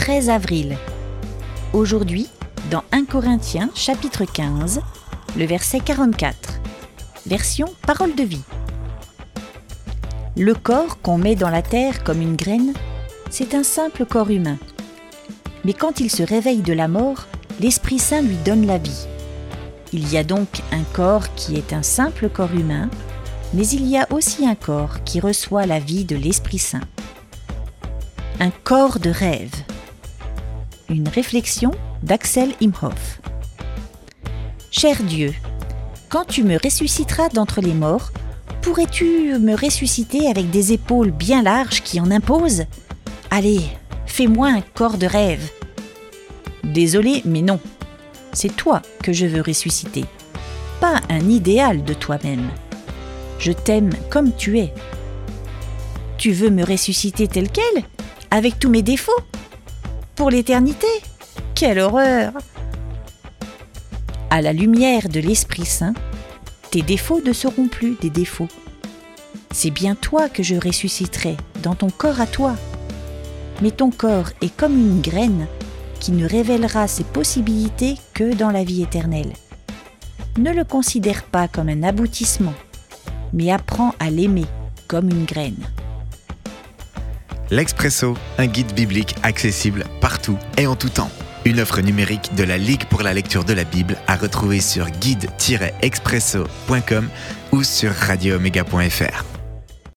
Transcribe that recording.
13 avril. Aujourd'hui, dans 1 Corinthiens, chapitre 15, le verset 44, version Parole de vie. Le corps qu'on met dans la terre comme une graine, c'est un simple corps humain. Mais quand il se réveille de la mort, l'Esprit Saint lui donne la vie. Il y a donc un corps qui est un simple corps humain, mais il y a aussi un corps qui reçoit la vie de l'Esprit Saint. Un corps de rêve. Une réflexion d'Axel Imhoff. Cher Dieu, quand tu me ressusciteras d'entre les morts, pourrais-tu me ressusciter avec des épaules bien larges qui en imposent ? Allez, fais-moi un corps de rêve. Désolé, mais non. C'est toi que je veux ressusciter, pas un idéal de toi-même. Je t'aime comme tu es. Tu veux me ressusciter tel quel, avec tous mes défauts ? Pour l'éternité ? Quelle horreur ! À la lumière de l'Esprit Saint, tes défauts ne seront plus des défauts. C'est bien toi que je ressusciterai dans ton corps à toi. Mais ton corps est comme une graine qui ne révélera ses possibilités que dans la vie éternelle. Ne le considère pas comme un aboutissement, mais apprends à l'aimer comme une graine. L'Expresso, un guide biblique accessible partout et en tout temps. Une offre numérique de la Ligue pour la lecture de la Bible à retrouver sur guide-expresso.com ou sur radioomega.fr.